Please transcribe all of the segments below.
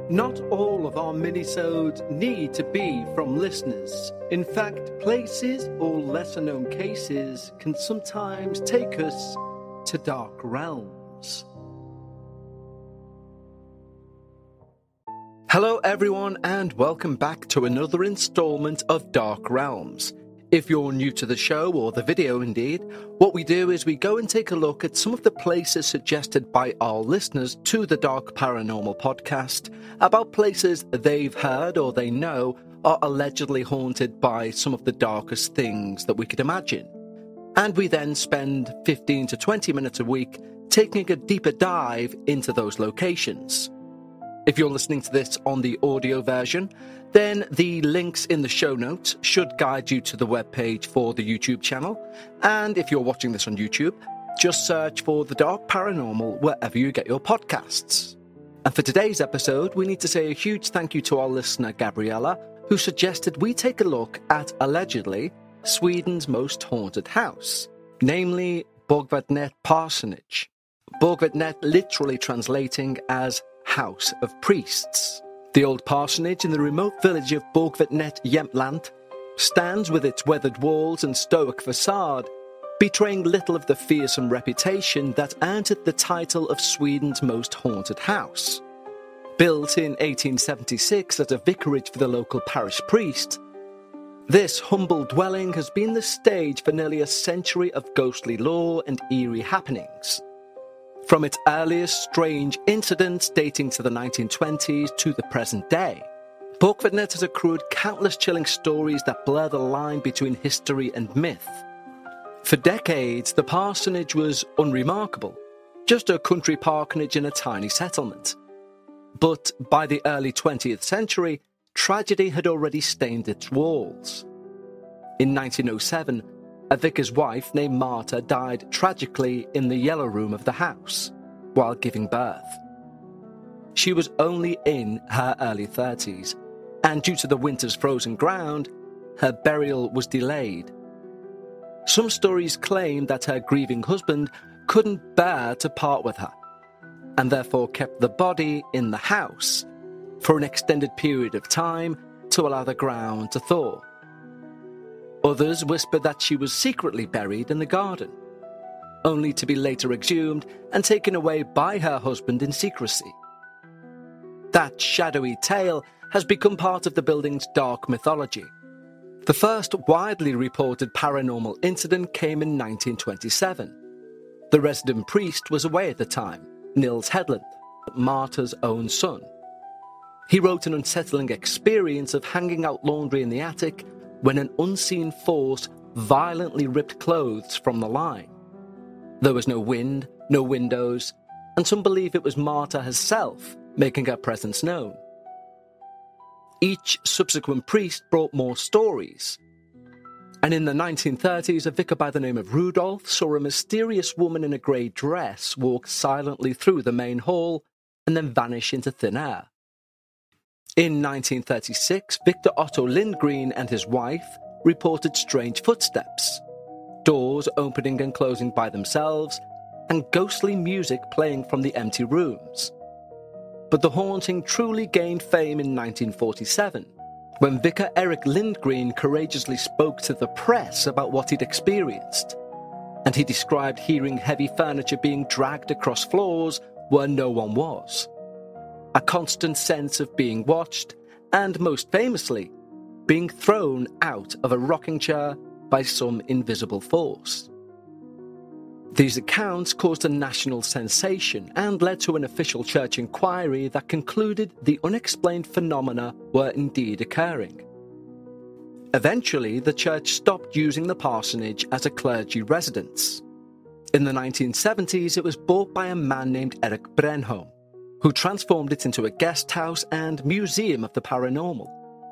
Not all of our minisodes need to be from listeners. In fact, places or lesser-known cases can sometimes take us to dark realms. Hello everyone and welcome back to another installment of Dark Realms. If you're new to the show, or the video indeed, what we do is we go and take a look at some of the places suggested by our listeners to the Dark Paranormal podcast, about places they've heard or they know are allegedly haunted by some of the darkest things that we could imagine. And we then spend 15 to 20 minutes a week taking a deeper dive into those locations. If you're listening to this on the audio version, then the links in the show notes should guide you to the webpage for the YouTube channel. And if you're watching this on YouTube, just search for The Dark Paranormal wherever you get your podcasts. And for today's episode, we need to say a huge thank you to our listener, Gabriella, who suggested we take a look at, allegedly, Sweden's most haunted house, namely Borgvattnet Parsonage. Borgvattnet literally translating as House of Priests. The old parsonage in the remote village of Borgvattnet, Jämtland, stands with its weathered walls and stoic facade, betraying little of the fearsome reputation that earned it the title of Sweden's most haunted house. Built in 1876 as a vicarage for the local parish priest, this humble dwelling has been the stage for nearly a century of ghostly lore and eerie happenings. From its earliest strange incidents dating to the 1920s to the present day, Borgvattnet has accrued countless chilling stories that blur the line between history and myth. For decades, the parsonage was unremarkable, just a country parknage in a tiny settlement. But by the early 20th century, tragedy had already stained its walls. In 1907, a vicar's wife named Marta died tragically in the yellow room of the house while giving birth. She was only in her early 30s, and due to the winter's frozen ground, her burial was delayed. Some stories claim that her grieving husband couldn't bear to part with her, and therefore kept the body in the house for an extended period of time to allow the ground to thaw. Others whispered that she was secretly buried in the garden, only to be later exhumed and taken away by her husband in secrecy. That shadowy tale has become part of the building's dark mythology. The first widely reported paranormal incident came in 1927. The resident priest was away at the time, Nils Hedlund, Marta's own son. He wrote an unsettling experience of hanging out laundry in the attic when an unseen force violently ripped clothes from the line. There was no wind, no windows, and some believe it was Marta herself making her presence known. Each subsequent priest brought more stories, and in the 1930s, a vicar by the name of Rudolf saw a mysterious woman in a grey dress walk silently through the main hall and then vanish into thin air. In 1936, Victor Otto Lindgren and his wife reported strange footsteps, doors opening and closing by themselves, and ghostly music playing from the empty rooms. But the haunting truly gained fame in 1947, when Vicar Eric Lindgren courageously spoke to the press about what he'd experienced, and he described hearing heavy furniture being dragged across floors where no one was. A constant sense of being watched, and most famously, being thrown out of a rocking chair by some invisible force. These accounts caused a national sensation and led to an official church inquiry that concluded the unexplained phenomena were indeed occurring. Eventually, the church stopped using the parsonage as a clergy residence. In the 1970s, it was bought by a man named Eric Brenholm, who transformed it into a guest house and museum of the paranormal.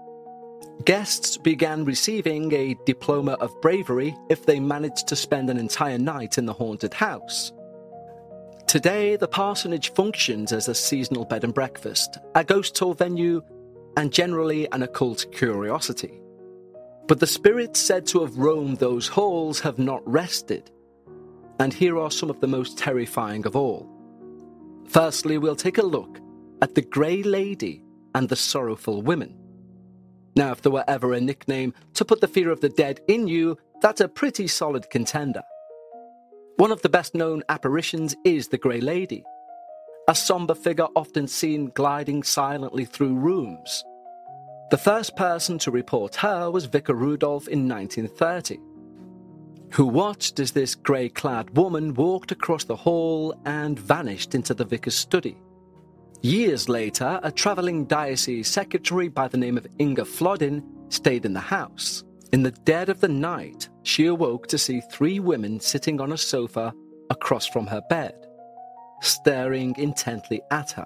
Guests began receiving a diploma of bravery if they managed to spend an entire night in the haunted house. Today, the parsonage functions as a seasonal bed and breakfast, a ghost tour venue, and generally an occult curiosity. But the spirits said to have roamed those halls have not rested. And here are some of the most terrifying of all. Firstly, we'll take a look at the Grey Lady and the Sorrowful Women. Now, if there were ever a nickname to put the fear of the dead in you, that's a pretty solid contender. One of the best-known apparitions is the Grey Lady, a somber figure often seen gliding silently through rooms. The first person to report her was Vicar Rudolph in 1930, who watched as this grey-clad woman walked across the hall and vanished into the vicar's study. Years later, a travelling diocese secretary by the name of Inga Flodin stayed in the house. In the dead of the night, she awoke to see 3 women sitting on a sofa across from her bed, staring intently at her.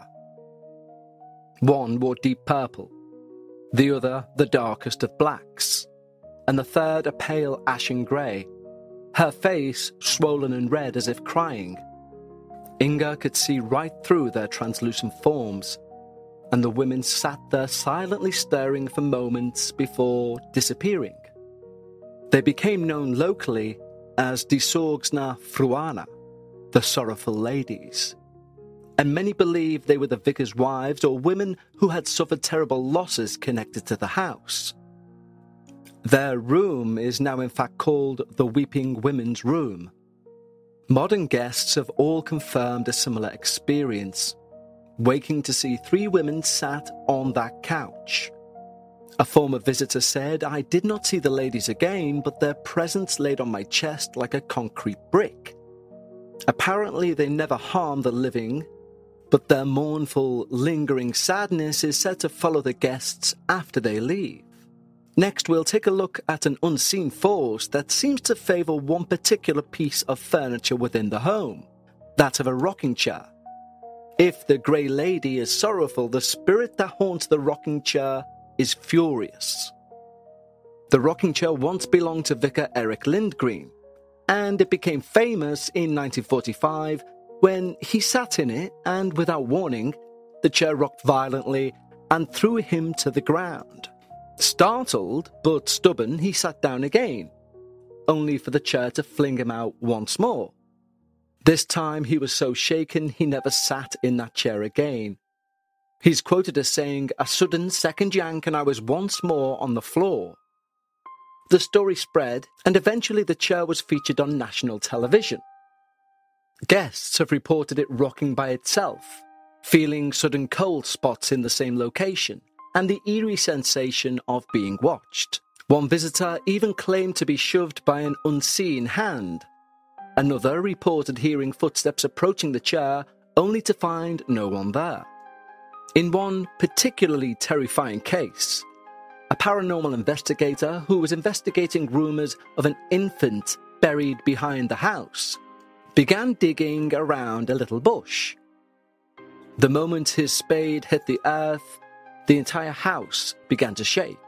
One wore deep purple, the other the darkest of blacks, and the third a pale ashen grey, her face swollen and red as if crying. Inga could see right through their translucent forms, and the women sat there silently staring for moments before disappearing. They became known locally as Die Sorgsna Fruana, the Sorrowful Ladies, and many believe they were the vicar's wives or women who had suffered terrible losses connected to the house. Their room is now in fact called the Weeping Women's Room. Modern guests have all confirmed a similar experience, waking to see 3 women sat on that couch. A former visitor said, "I did not see the ladies again, but their presence laid on my chest like a concrete brick." Apparently they never harm the living, but their mournful, lingering sadness is said to follow the guests after they leave. Next, we'll take a look at an unseen force that seems to favour one particular piece of furniture within the home, that of a rocking chair. If the Grey Lady is sorrowful, the spirit that haunts the rocking chair is furious. The rocking chair once belonged to Vicar Eric Lindgren, and it became famous in 1945 when he sat in it and, without warning, the chair rocked violently and threw him to the ground. Startled but stubborn, he sat down again, only for the chair to fling him out once more. This time he was so shaken he never sat in that chair again. He's quoted as saying, "A sudden second yank and I was once more on the floor." The story spread, and eventually the chair was featured on national television. Guests have reported it rocking by itself, feeling sudden cold spots in the same location, and the eerie sensation of being watched. One visitor even claimed to be shoved by an unseen hand. Another reported hearing footsteps approaching the chair, only to find no one there. In one particularly terrifying case, a paranormal investigator who was investigating rumours of an infant buried behind the house began digging around a little bush. The moment his spade hit the earth, the entire house began to shake.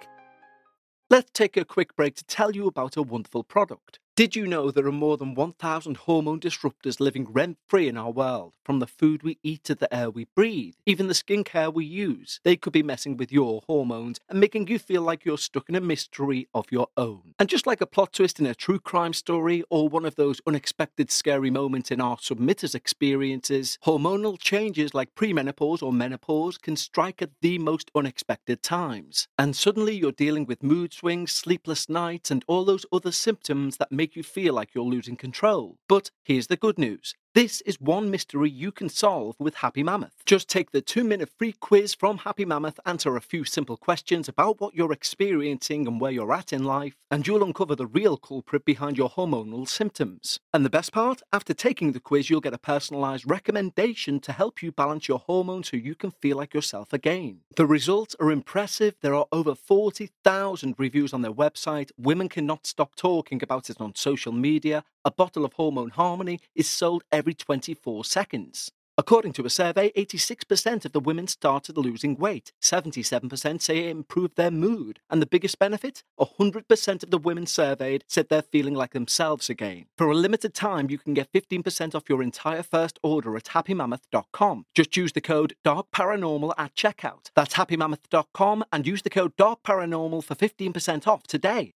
Let's take a quick break to tell you about a wonderful product. Did you know there are more than 1,000 hormone disruptors living rent-free in our world? From the food we eat to the air we breathe, even the skincare we use, they could be messing with your hormones and making you feel like you're stuck in a mystery of your own. And just like a plot twist in a true crime story or one of those unexpected scary moments in our submitters' experiences, hormonal changes like premenopause or menopause can strike at the most unexpected times. And suddenly you're dealing with mood swings, sleepless nights, and all those other symptoms that make you feel like you're losing control. But here's the good news. This is one mystery you can solve with Happy Mammoth. Just take the 2-minute free quiz from Happy Mammoth, answer a few simple questions about what you're experiencing and where you're at in life, and you'll uncover the real culprit behind your hormonal symptoms. And the best part? After taking the quiz, you'll get a personalised recommendation to help you balance your hormones so you can feel like yourself again. The results are impressive. There are over 40,000 reviews on their website. Women cannot stop talking about it on social media. A bottle of Hormone Harmony is sold every 24 seconds. According to a survey, 86% of the women started losing weight, 77% say it improved their mood, and the biggest benefit? 100% of the women surveyed said they're feeling like themselves again. For a limited time, you can get 15% off your entire first order at happymammoth.com. Just use the code DARKParanormal at checkout. That's happymammoth.com and use the code DARKParanormal for 15% off today.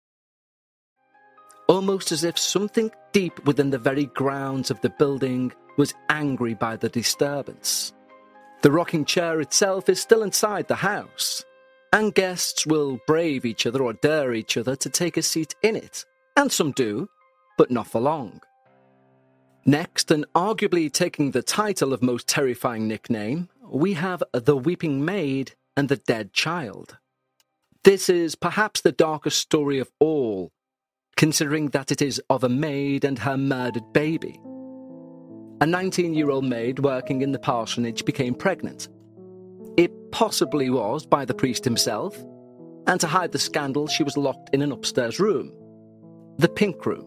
Almost as if something deep within the very grounds of the building was angry by the disturbance. The rocking chair itself is still inside the house, and guests will brave each other or dare each other to take a seat in it, and some do, but not for long. Next, and arguably taking the title of most terrifying nickname, we have the Weeping Maid and the Dead Child. This is perhaps the darkest story of all, considering that it is of a maid and her murdered baby. A 19-year-old maid working in the parsonage became pregnant. It possibly was by the priest himself, and to hide the scandal she was locked in an upstairs room, the Pink Room.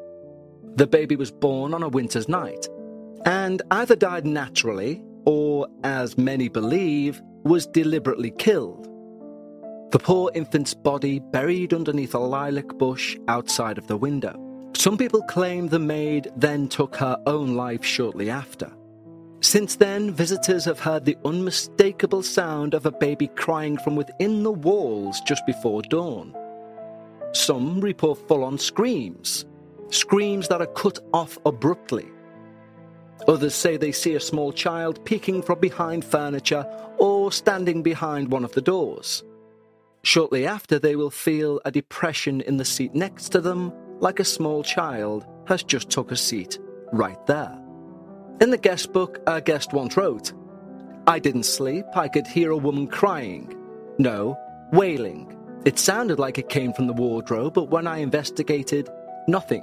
The baby was born on a winter's night, and either died naturally, or, as many believe, was deliberately killed. The poor infant's body buried underneath a lilac bush outside of the window. Some people claim the maid then took her own life shortly after. Since then, visitors have heard the unmistakable sound of a baby crying from within the walls just before dawn. Some report full-on screams that are cut off abruptly. Others say they see a small child peeking from behind furniture or standing behind one of the doors. Shortly after, they will feel a depression in the seat next to them, like a small child has just took a seat right there. In the guest book, a guest once wrote, "I didn't sleep, I could hear a woman crying. No, wailing. It sounded like it came from the wardrobe, but when I investigated, nothing."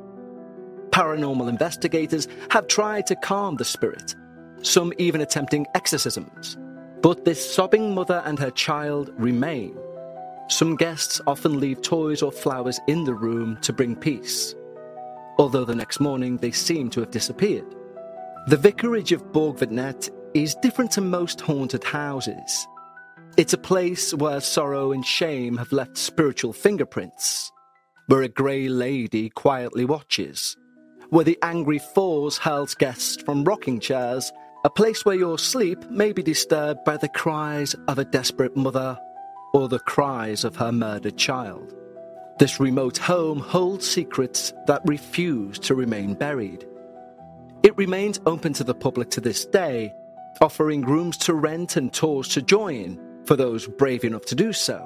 Paranormal investigators have tried to calm the spirit, some even attempting exorcisms, but this sobbing mother and her child remain. Some guests often leave toys or flowers in the room to bring peace, although the next morning they seem to have disappeared. The vicarage of Borgvatnet is different to most haunted houses. It's a place where sorrow and shame have left spiritual fingerprints, where a grey lady quietly watches, where the angry force hurls guests from rocking chairs, a place where your sleep may be disturbed by the cries of a desperate mother or the cries of her murdered child. This remote home holds secrets that refuse to remain buried. It remains open to the public to this day, offering rooms to rent and tours to join for those brave enough to do so.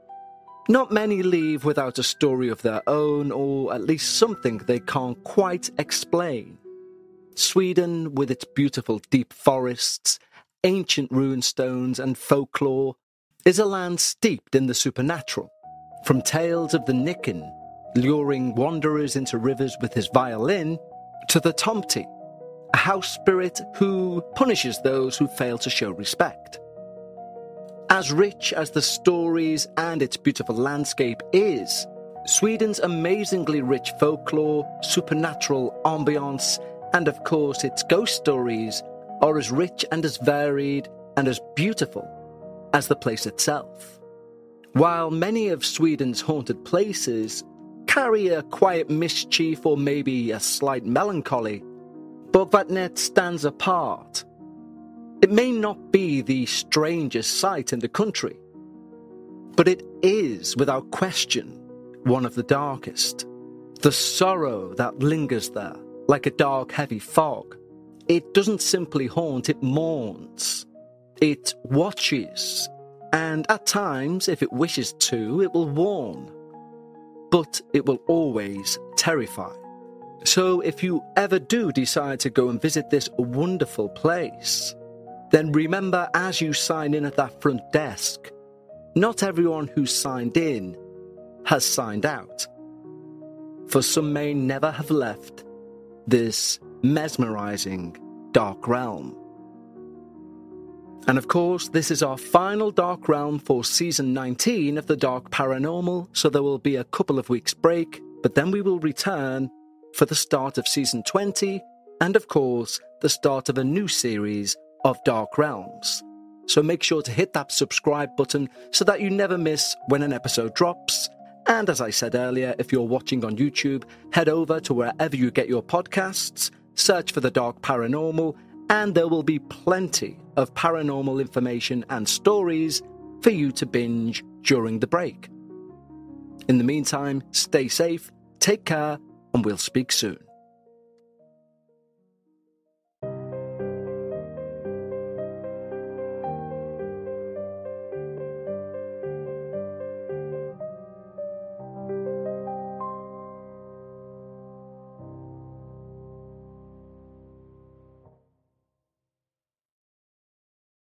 Not many leave without a story of their own, or at least something they can't quite explain. Sweden, with its beautiful deep forests, ancient runestones and folklore, is a land steeped in the supernatural. From tales of the Nicken, luring wanderers into rivers with his violin, to the Tomte, a house spirit who punishes those who fail to show respect. As rich as the stories and its beautiful landscape is, Sweden's amazingly rich folklore, supernatural ambience, and of course its ghost stories are as rich and as varied and as beautiful as the place itself. While many of Sweden's haunted places carry a quiet mischief or maybe a slight melancholy, Borgvatnet stands apart. It may not be the strangest sight in the country, but it is, without question, one of the darkest. The sorrow that lingers there, like a dark, heavy fog, it doesn't simply haunt, it mourns. It watches, and at times, if it wishes to, it will warn. But it will always terrify. So if you ever do decide to go and visit this wonderful place, then remember as you sign in at that front desk, not everyone who's signed in has signed out. For some may never have left this mesmerizing dark realm. And of course, this is our final Dark Realm for Season 19 of The Dark Paranormal, so there will be a couple of weeks break, but then we will return for the start of Season 20, and of course, the start of a new series of Dark Realms. So make sure to hit that subscribe button so that you never miss when an episode drops. And as I said earlier, if you're watching on YouTube, head over to wherever you get your podcasts, search for The Dark Paranormal, and there will be plenty of paranormal information and stories for you to binge during the break. In the meantime, stay safe, take care, and we'll speak soon.